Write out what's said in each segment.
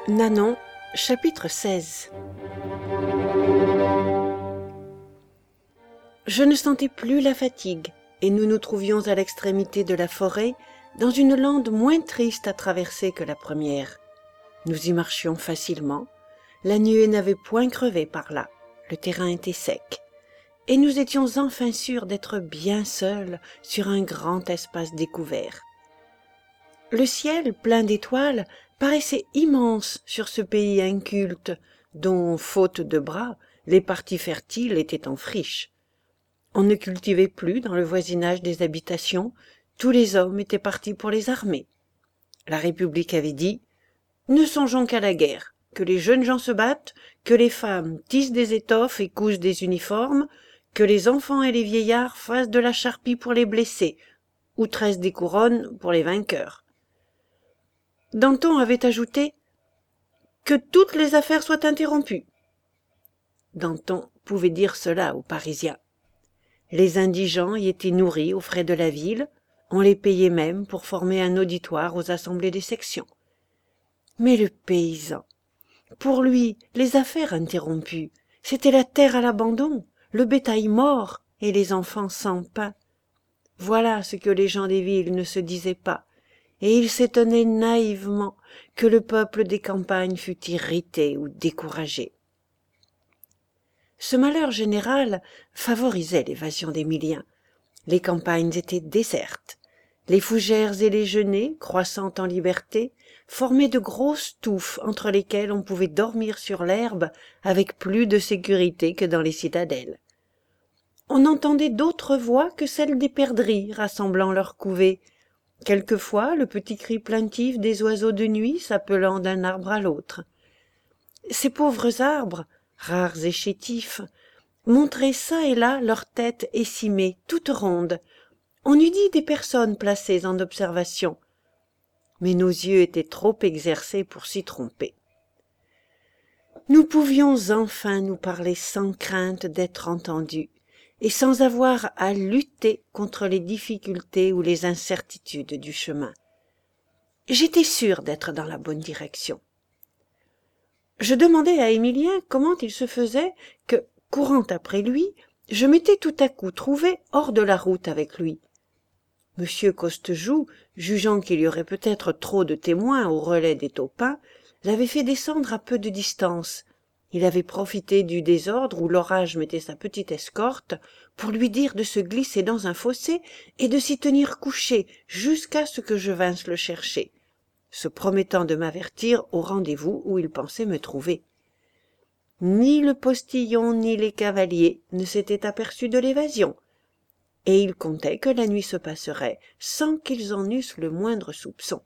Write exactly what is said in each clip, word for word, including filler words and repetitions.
Nanon, chapitre seize. Je ne sentais plus la fatigue, et nous nous trouvions à l'extrémité de la forêt, dans une lande moins triste à traverser que la première. Nous y marchions facilement, la nuée n'avait point crevé par là, le terrain était sec, et nous étions enfin sûrs d'être bien seuls sur un grand espace découvert. Le ciel, plein d'étoiles, paraissait immense sur ce pays inculte, dont, faute de bras, les parties fertiles étaient en friche. On ne cultivait plus dans le voisinage des habitations, tous les hommes étaient partis pour les armées. La République avait dit « Ne songeons qu'à la guerre, que les jeunes gens se battent, que les femmes tissent des étoffes et cousent des uniformes, que les enfants et les vieillards fassent de la charpie pour les blessés, ou tressent des couronnes pour les vainqueurs. » Danton avait ajouté « Que toutes les affaires soient interrompues ». Danton pouvait dire cela aux Parisiens. Les indigents y étaient nourris aux frais de la ville, on les payait même pour former un auditoire aux assemblées des sections. Mais le paysan, pour lui, les affaires interrompues, c'était la terre à l'abandon, le bétail mort et les enfants sans pain. Voilà ce que les gens des villes ne se disaient pas, et ils s'étonnaient naïvement que le peuple des campagnes fût irrité ou découragé. Ce malheur général favorisait l'évasion d'Émilien. Les campagnes étaient désertes. Les fougères et les genêts, croissant en liberté, formaient de grosses touffes entre lesquelles on pouvait dormir sur l'herbe avec plus de sécurité que dans les citadelles. On n'entendait d'autres voix que celles des perdrix rassemblant leurs couvées, quelquefois le petit cri plaintif des oiseaux de nuit s'appelant d'un arbre à l'autre. Ces pauvres arbres, rares et chétifs, montraient çà et là leurs têtes écimées, toutes rondes. On eût dit des personnes placées en observation. Mais nos yeux étaient trop exercés pour s'y tromper. Nous pouvions enfin nous parler sans crainte d'être entendus, et sans avoir à lutter contre les difficultés ou les incertitudes du chemin. J'étais sûre d'être dans la bonne direction. Je demandai à Émilien comment il se faisait que, courant après lui, je m'étais tout à coup trouvée hors de la route avec lui. Monsieur Costejoux, jugeant qu'il y aurait peut-être trop de témoins au relais des taupins, l'avait fait descendre à peu de distance. Il avait profité du désordre où l'orage mettait sa petite escorte pour lui dire de se glisser dans un fossé et de s'y tenir couché jusqu'à ce que je vinsse le chercher, se promettant de m'avertir au rendez-vous où il pensait me trouver. Ni le postillon ni les cavaliers ne s'étaient aperçus de l'évasion, et il comptait que la nuit se passerait sans qu'ils en eussent le moindre soupçon.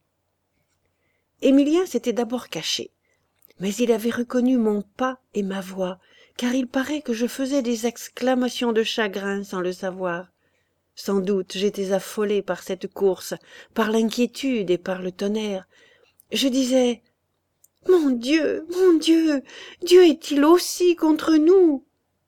Émilien s'était d'abord caché, mais il avait reconnu mon pas et ma voix, car il paraît que je faisais des exclamations de chagrin sans le savoir. Sans doute j'étais affolée par cette course, par l'inquiétude et par le tonnerre. Je disais « Mon Dieu, mon Dieu, Dieu est-il aussi contre nous ?»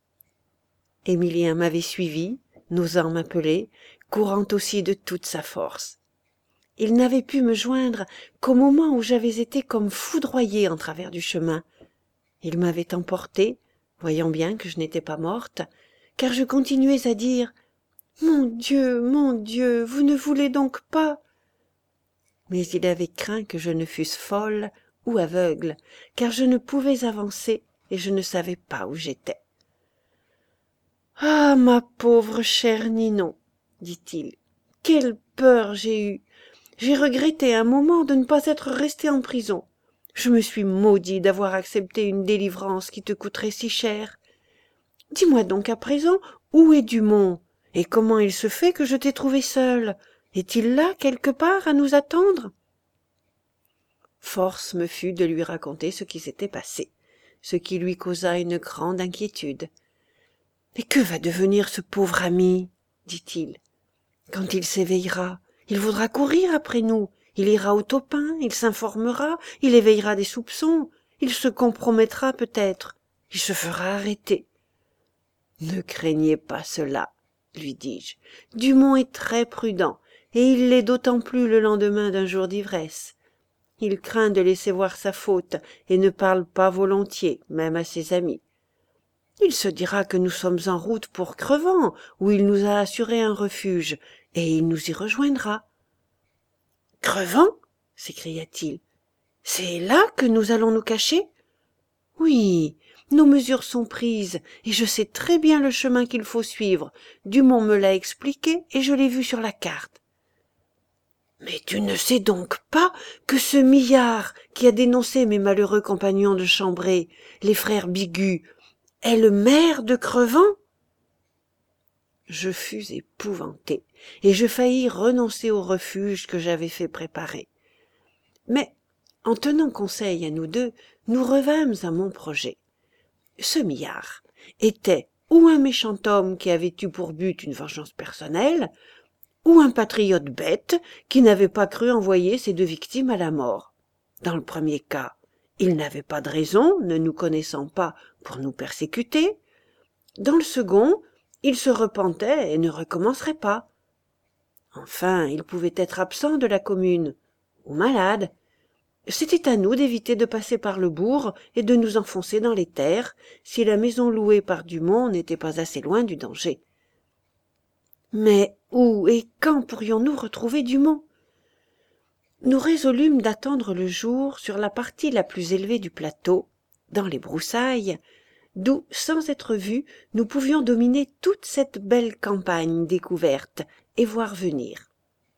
Émilien m'avait suivi, n'osant m'appeler, courant aussi de toute sa force. Il n'avait pu me joindre qu'au moment où j'avais été comme foudroyée en travers du chemin. Il m'avait emportée, voyant bien que je n'étais pas morte, car je continuais à dire « Mon Dieu, mon Dieu, vous ne voulez donc pas ?» Mais il avait craint que je ne fusse folle ou aveugle, car je ne pouvais avancer et je ne savais pas où j'étais. « Ah, ma pauvre chère Ninon, dit-il, quelle peur j'ai eue! J'ai regretté un moment de ne pas être resté en prison. Je me suis maudit d'avoir accepté une délivrance qui te coûterait si cher. Dis-moi donc à présent où est Dumont, et comment il se fait que je t'ai trouvé seule? Est-il là quelque part à nous attendre ?» Force me fut de lui raconter ce qui s'était passé, ce qui lui causa une grande inquiétude. « Mais que va devenir ce pauvre ami ?» dit-il. « Quand il s'éveillera, il voudra courir après nous, il ira au taupin, il s'informera, il éveillera des soupçons, il se compromettra peut-être, il se fera arrêter. »« Ne craignez pas cela, lui dis-je. Dumont est très prudent, et il l'est d'autant plus le lendemain d'un jour d'ivresse. Il craint de laisser voir sa faute et ne parle pas volontiers, même à ses amis. Il se dira que nous sommes en route pour Crevant, où il nous a assuré un refuge, et il nous y rejoindra. « Crevant » s'écria-t-il. « C'est là que nous allons nous cacher ?»« Oui, nos mesures sont prises, et je sais très bien le chemin qu'il faut suivre. Dumont me l'a expliqué, et je l'ai vu sur la carte. »« Mais tu ne sais donc pas que ce Millard, qui a dénoncé mes malheureux compagnons de chambrée, les frères Bigut, est le maire de Crevant ?» Je fus épouvanté, et je faillis renoncer au refuge que j'avais fait préparer. Mais, en tenant conseil à nous deux, nous revînmes à mon projet. Ce Millard était ou un méchant homme qui avait eu pour but une vengeance personnelle, ou un patriote bête qui n'avait pas cru envoyer ses deux victimes à la mort. Dans le premier cas, il n'avait pas de raison, ne nous connaissant pas, pour nous persécuter. Dans le second, il se repentait et ne recommencerait pas. Enfin, il pouvait être absent de la commune, ou malade. C'était à nous d'éviter de passer par le bourg et de nous enfoncer dans les terres, si la maison louée par Dumont n'était pas assez loin du danger. Mais où et quand pourrions-nous retrouver Dumont ? Nous résolûmes d'attendre le jour sur la partie la plus élevée du plateau, dans les broussailles, d'où, sans être vus, nous pouvions dominer toute cette belle campagne découverte et voir venir.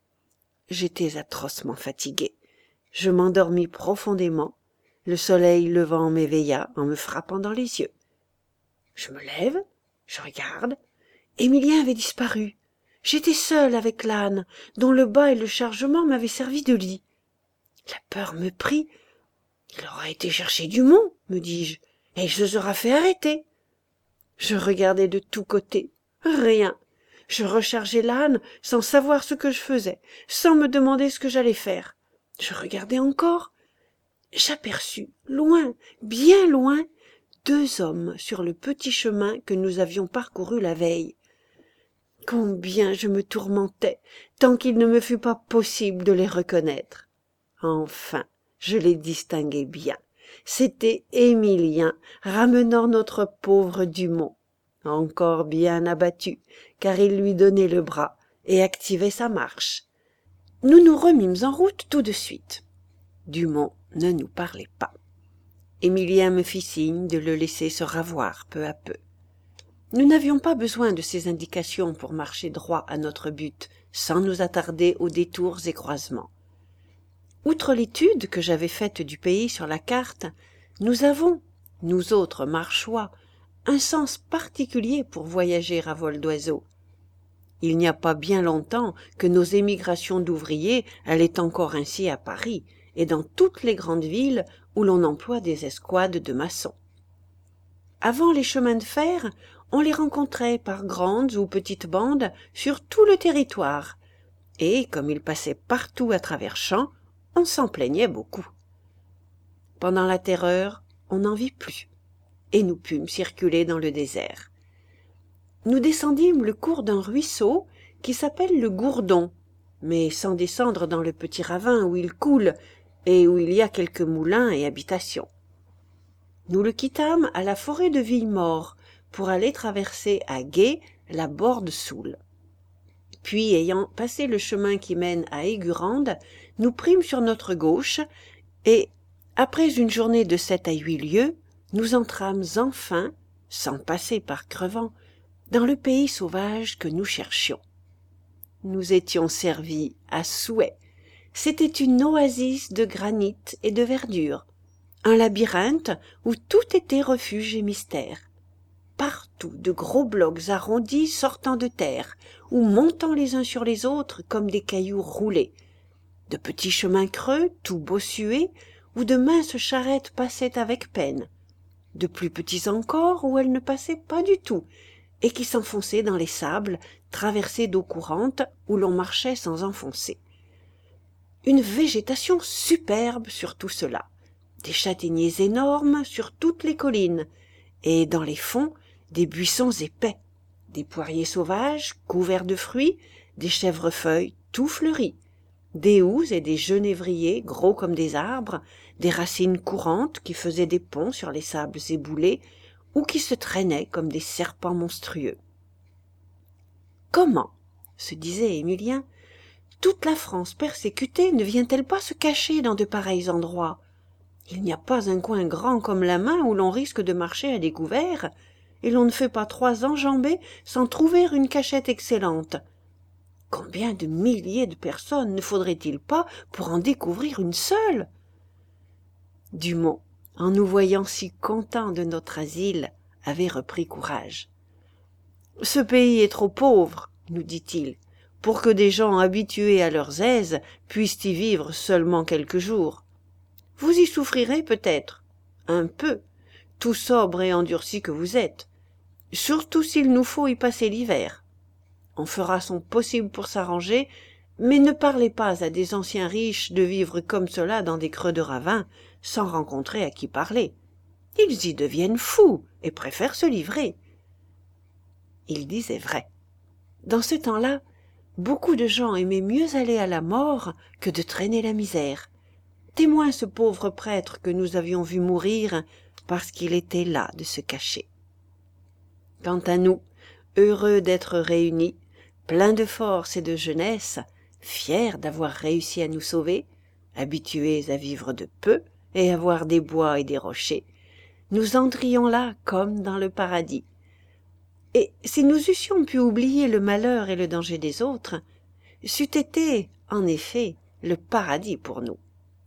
J'étais atrocement fatigué. Je m'endormis profondément. Le soleil levant m'éveilla en me frappant dans les yeux. Je me lève, je regarde. Émilien avait disparu. J'étais seule avec l'âne, dont le bas et le chargement m'avaient servi de lit. La peur me prit. Il aura été chercher Dumont, me dis-je, et il se sera fait arrêter. Je regardai de tous côtés. Rien. Je rechargeai l'âne sans savoir ce que je faisais, sans me demander ce que j'allais faire. Je regardai encore. J'aperçus, loin, bien loin, deux hommes sur le petit chemin que nous avions parcouru la veille. Combien je me tourmentais, tant qu'il ne me fut pas possible de les reconnaître. Enfin, je les distinguai bien. C'était Émilien, ramenant notre pauvre Dumont, encore bien abattu, car il lui donnait le bras et activait sa marche. Nous nous remîmes en route tout de suite. Dumont ne nous parlait pas. Émilien me fit signe de le laisser se ravoir peu à peu. Nous n'avions pas besoin de ces indications pour marcher droit à notre but, sans nous attarder aux détours et croisements. Outre l'étude que j'avais faite du pays sur la carte, nous avons, nous autres marchois, un sens particulier pour voyager à vol d'oiseau. Il n'y a pas bien longtemps que nos émigrations d'ouvriers allaient encore ainsi à Paris et dans toutes les grandes villes où l'on emploie des escouades de maçons. Avant les chemins de fer, on les rencontrait par grandes ou petites bandes sur tout le territoire, et, comme ils passaient partout à travers champs, on s'en plaignait beaucoup. Pendant la Terreur, on n'en vit plus, et nous pûmes circuler dans le désert. Nous descendîmes le cours d'un ruisseau qui s'appelle le Gourdon, mais sans descendre dans le petit ravin où il coule et où il y a quelques moulins et habitations. Nous le quittâmes à la forêt de Villemort pour aller traverser à gué la Borde-Soule. Puis, ayant passé le chemin qui mène à Aigurande, nous prîmes sur notre gauche et, après une journée de sept à huit lieues, nous entrâmes enfin, sans passer par Crevant, dans le pays sauvage que nous cherchions. Nous étions servis à souhait. C'était une oasis de granit et de verdure, un labyrinthe où tout était refuge et mystère. Partout de gros blocs arrondis sortant de terre, ou montant les uns sur les autres comme des cailloux roulés, de petits chemins creux, tout bossués, où de minces charrettes passaient avec peine, de plus petits encore où elles ne passaient pas du tout, et qui s'enfonçaient dans les sables, traversés d'eau courante, où l'on marchait sans enfoncer. Une végétation superbe sur tout cela, des châtaigniers énormes sur toutes les collines, et dans les fonds, des buissons épais, des poiriers sauvages couverts de fruits, des chèvrefeuilles tout fleuris, des houx et des genévriers gros comme des arbres, des racines courantes qui faisaient des ponts sur les sables éboulés ou qui se traînaient comme des serpents monstrueux. Comment, se disait Émilien, toute la France persécutée ne vient-elle pas se cacher dans de pareils endroits? Il n'y a pas un coin grand comme la main où l'on risque de marcher à découvert, et l'on ne fait pas trois enjambées sans trouver une cachette excellente. Combien de milliers de personnes ne faudrait-il pas pour en découvrir une seule? Dumont, en nous voyant si contents de notre asile, avait repris courage. « Ce pays est trop pauvre, nous dit-il, pour que des gens habitués à leurs aises puissent y vivre seulement quelques jours. Vous y souffrirez peut-être, un peu, tout sobre et endurci que vous êtes, surtout s'il nous faut y passer l'hiver. On fera son possible pour s'arranger, mais ne parlez pas à des anciens riches de vivre comme cela dans des creux de ravin, sans rencontrer à qui parler. Ils y deviennent fous et préfèrent se livrer. » Il disait vrai. Dans ce temps-là, beaucoup de gens aimaient mieux aller à la mort que de traîner la misère. Témoin ce pauvre prêtre que nous avions vu mourir parce qu'il était las de se cacher. Quant à nous, heureux d'être réunis, pleins de force et de jeunesse, fiers d'avoir réussi à nous sauver, habitués à vivre de peu et à voir des bois et des rochers, nous entrions là comme dans le paradis. Et si nous eussions pu oublier le malheur et le danger des autres, c'eût été, en effet, le paradis pour nous.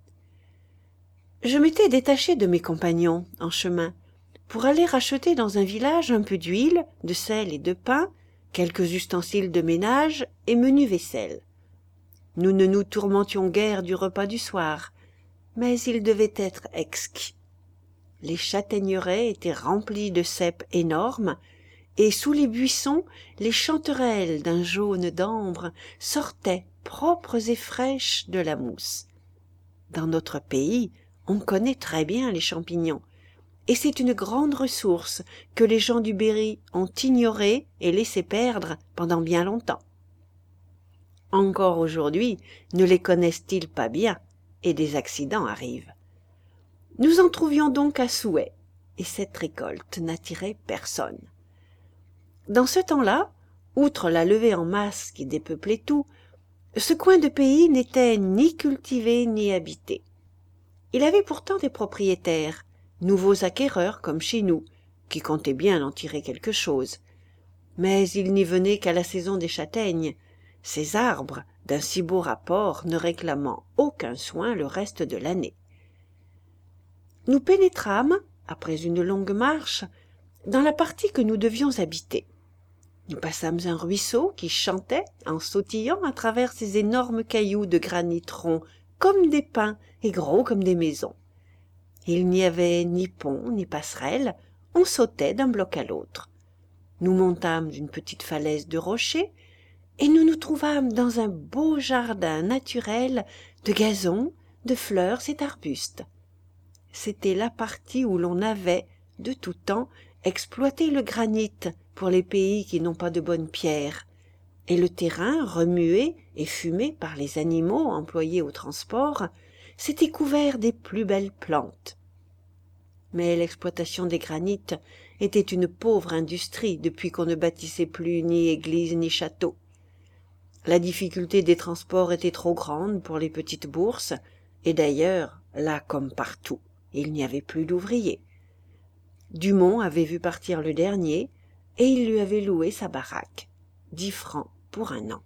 Je m'étais détaché de mes compagnons, en chemin, pour aller acheter dans un village un peu d'huile, de sel et de pain, quelques ustensiles de ménage et menu vaisselle. Nous ne nous tourmentions guère du repas du soir, mais il devait être exquis. Les châtaigneraies étaient remplies de cèpes énormes, et sous les buissons, les chanterelles d'un jaune d'ambre sortaient propres et fraîches de la mousse. Dans notre pays, on connaît très bien les champignons, et c'est une grande ressource que les gens du Berry ont ignorée et laissé perdre pendant bien longtemps. Encore aujourd'hui, ne les connaissent-ils pas bien, et des accidents arrivent. Nous en trouvions donc à souhait, et cette récolte n'attirait personne. Dans ce temps-là, outre la levée en masse qui dépeuplait tout, ce coin de pays n'était ni cultivé ni habité. Il avait pourtant des propriétaires, nouveaux acquéreurs comme chez nous, qui comptaient bien en tirer quelque chose. Mais ils n'y venaient qu'à la saison des châtaignes, ces arbres d'un si beau rapport ne réclamant aucun soin le reste de l'année. Nous pénétrâmes, après une longue marche, dans la partie que nous devions habiter. Nous passâmes un ruisseau qui chantait en sautillant à travers ces énormes cailloux de granit rond, comme des pins et gros comme des maisons. Il n'y avait ni pont ni passerelle, on sautait d'un bloc à l'autre. Nous montâmes d'une petite falaise de rochers, et nous nous trouvâmes dans un beau jardin naturel de gazons, de fleurs et d'arbustes. C'était la partie où l'on avait, de tout temps, exploité le granit pour les pays qui n'ont pas de bonnes pierres, et le terrain, remué et fumé par les animaux employés au transport, s'était couvert des plus belles plantes. Mais l'exploitation des granites était une pauvre industrie depuis qu'on ne bâtissait plus ni église ni château. La difficulté des transports était trop grande pour les petites bourses, et d'ailleurs, là comme partout, il n'y avait plus d'ouvriers. Dumont avait vu partir le dernier, et il lui avait loué sa baraque, dix francs pour un an.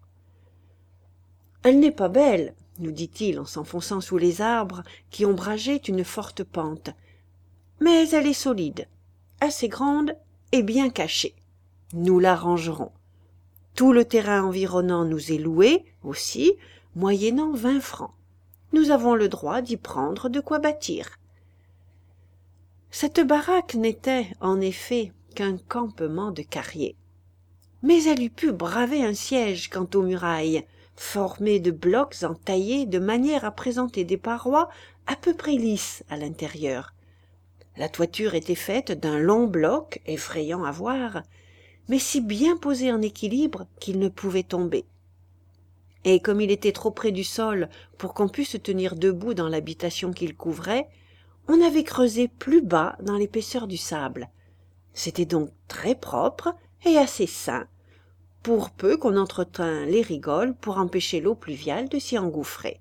« Elle n'est pas belle, nous dit-il en s'enfonçant sous les arbres qui ombrageaient une forte pente, mais elle est solide, assez grande et bien cachée. Nous l'arrangerons. Tout le terrain environnant nous est loué, aussi, moyennant vingt francs. Nous avons le droit d'y prendre de quoi bâtir. » Cette baraque n'était, en effet, qu'un campement de carriers. Mais elle eût pu braver un siège quant aux murailles, formées de blocs entaillés de manière à présenter des parois à peu près lisses à l'intérieur. La toiture était faite d'un long bloc, effrayant à voir, mais si bien posé en équilibre qu'il ne pouvait tomber. et comme il était trop près du sol pour qu'on pût se tenir debout dans l'habitation qu'il couvrait, on avait creusé plus bas dans l'épaisseur du sable. C'était donc très propre et assez sain, pour peu qu'on entretînt les rigoles pour empêcher l'eau pluviale de s'y engouffrer.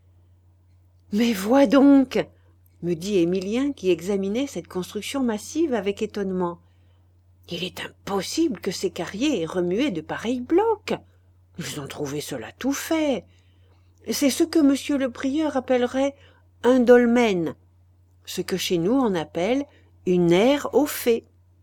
« Mais vois donc !» me dit Émilien qui examinait cette construction massive avec étonnement. « Il est impossible que ces carriers aient remué de pareils blocs. Ils ont trouvé cela tout fait. C'est ce que monsieur le prieur appellerait un dolmen, ce que chez nous on appelle une aire au fait. »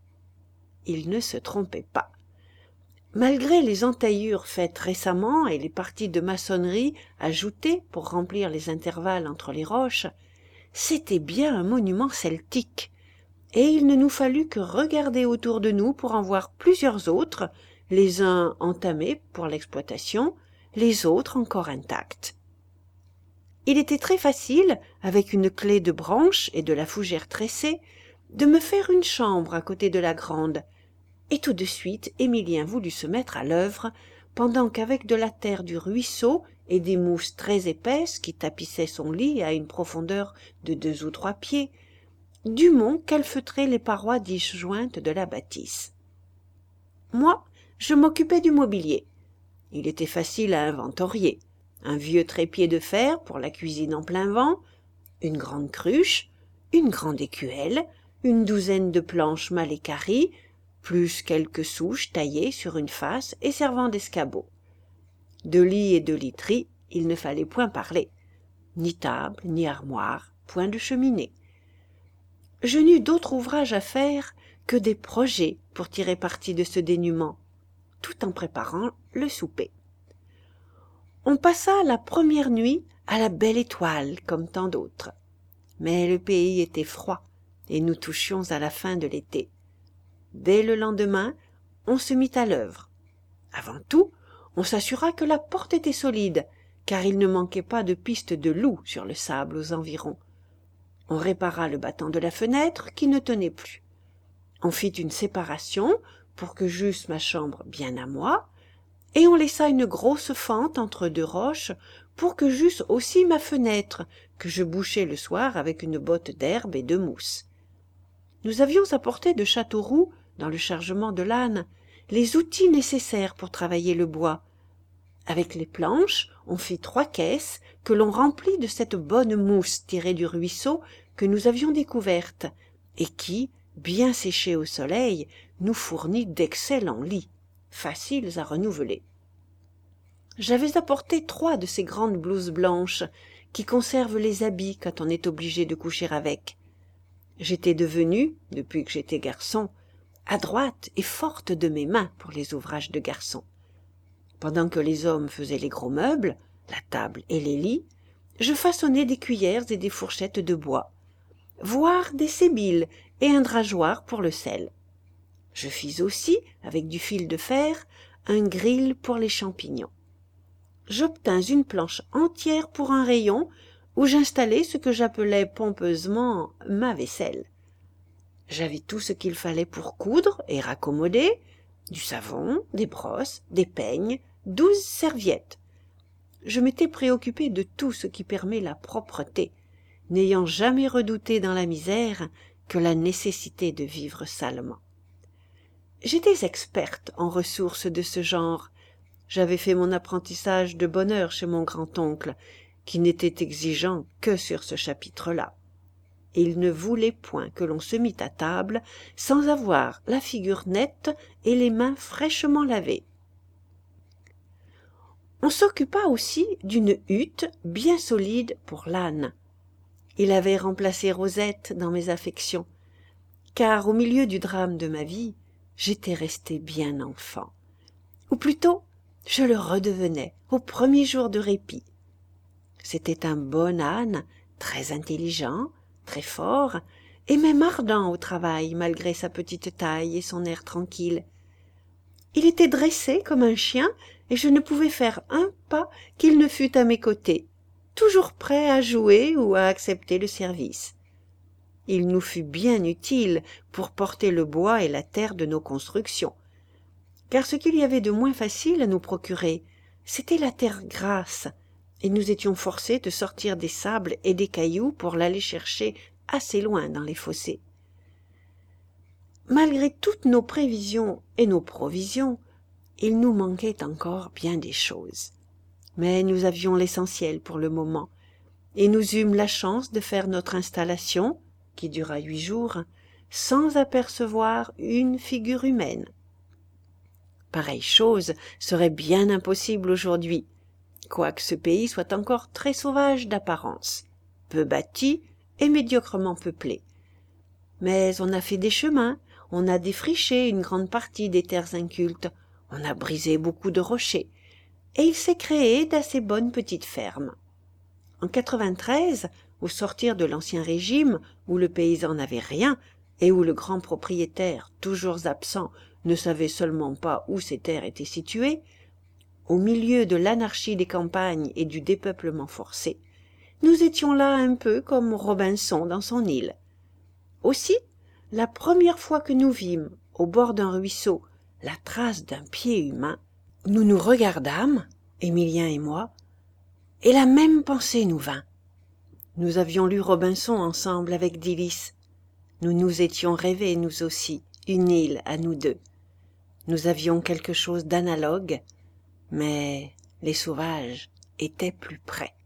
Il ne se trompait pas. Malgré les entaillures faites récemment et les parties de maçonnerie ajoutées pour remplir les intervalles entre les roches, c'était bien un monument celtique, et il ne nous fallut que regarder autour de nous pour en voir plusieurs autres, les uns entamés pour l'exploitation, les autres encore intacts. Il était très facile, avec une clé de branche et de la fougère tressée, de me faire une chambre à côté de la grande, et tout de suite Émilien voulut se mettre à l'œuvre, pendant qu'avec de la terre du ruisseau et des mousses très épaisses qui tapissaient son lit à une profondeur de deux ou trois pieds, Dumont calfeutrait les parois disjointes de la bâtisse. Moi, je m'occupais du mobilier. Il était facile à inventorier. Un vieux trépied de fer pour la cuisine en plein vent, une grande cruche, une grande écuelle, une douzaine de planches mal équarries, plus quelques souches taillées sur une face et servant d'escabeau. De lit et de literie, il ne fallait point parler. Ni table, ni armoire, point de cheminée. Je n'eus d'autre ouvrage à faire que des projets pour tirer parti de ce dénûment, tout en préparant le souper. On passa la première nuit à la Belle Étoile, comme tant d'autres. Mais le pays était froid, et nous touchions à la fin de l'été. Dès le lendemain, on se mit à l'œuvre. Avant tout, on s'assura que la porte était solide, car il ne manquait pas de pistes de loups sur le sable aux environs. On répara le battant de la fenêtre qui ne tenait plus. On fit une séparation pour que j'eusse ma chambre bien à moi, et on laissa une grosse fente entre deux roches pour que j'eusse aussi ma fenêtre, que je bouchai le soir avec une botte d'herbe et de mousse. Nous avions apporté de Châteauroux, dans le chargement de l'âne, les outils nécessaires pour travailler le bois. Avec les planches, on fit trois caisses que l'on remplit de cette bonne mousse tirée du ruisseau que nous avions découverte, et qui, bien séchée au soleil, nous fournit d'excellents lits, faciles à renouveler. J'avais apporté trois de ces grandes blouses blanches qui conservent les habits quand on est obligé de coucher avec. J'étais devenue, depuis que j'étais garçon, adroite et forte de mes mains pour les ouvrages de garçon. Pendant que les hommes faisaient les gros meubles, la table et les lits, je façonnais des cuillères et des fourchettes de bois, voire des sébiles et un drageoir pour le sel. Je fis aussi, avec du fil de fer, un grill pour les champignons. J'obtins une planche entière pour un rayon, où j'installai ce que j'appelais pompeusement ma vaisselle. J'avais tout ce qu'il fallait pour coudre et raccommoder, du savon, des brosses, des peignes, douze serviettes. Je m'étais préoccupé de tout ce qui permet la propreté, n'ayant jamais redouté dans la misère que la nécessité de vivre salement. J'étais experte en ressources de ce genre. J'avais fait mon apprentissage de bonne heure chez mon grand-oncle, qui n'était exigeant que sur ce chapitre-là. Il ne voulait point que l'on se mît à table sans avoir la figure nette et les mains fraîchement lavées. On s'occupa aussi d'une hutte bien solide pour l'âne. Il avait remplacé Rosette dans mes affections, car au milieu du drame de ma vie, j'étais restée bien enfant. Ou plutôt, je le redevenais au premier jour de répit. C'était un bon âne, très intelligent, très fort, et même ardent au travail malgré sa petite taille et son air tranquille. Il était dressé comme un chien, et je ne pouvais faire un pas qu'il ne fût à mes côtés, toujours prêt à jouer ou à accepter le service. Il nous fut bien utile pour porter le bois et la terre de nos constructions, car ce qu'il y avait de moins facile à nous procurer, C'était la terre grasse, et nous étions forcés de sortir des sables et des cailloux pour l'aller chercher assez loin dans les fossés. Malgré toutes nos prévisions et nos provisions, il nous manquait encore bien des choses. Mais nous avions l'essentiel pour le moment, et nous eûmes la chance de faire notre installation, qui dura huit jours, sans apercevoir une figure humaine. Pareille chose serait bien impossible aujourd'hui, quoique ce pays soit encore très sauvage d'apparence, peu bâti et médiocrement peuplé. Mais on a fait des chemins, on a défriché une grande partie des terres incultes, on a brisé beaucoup de rochers, et il s'est créé d'assez bonnes petites fermes. En quatre-vingt-treize, au sortir de l'Ancien Régime, où le paysan n'avait rien, et où le grand propriétaire, toujours absent, ne savait seulement pas où ses terres étaient situées, au milieu de l'anarchie des campagnes et du dépeuplement forcé, nous étions là un peu comme Robinson dans son île. Aussi, la première fois que nous vîmes, au bord d'un ruisseau, la trace d'un pied humain, nous nous regardâmes, Émilien et moi, et la même pensée nous vint. Nous avions lu Robinson ensemble avec délice. Nous nous étions rêvés, nous aussi, une île à nous deux. Nous avions quelque chose d'analogue, mais les sauvages étaient plus près.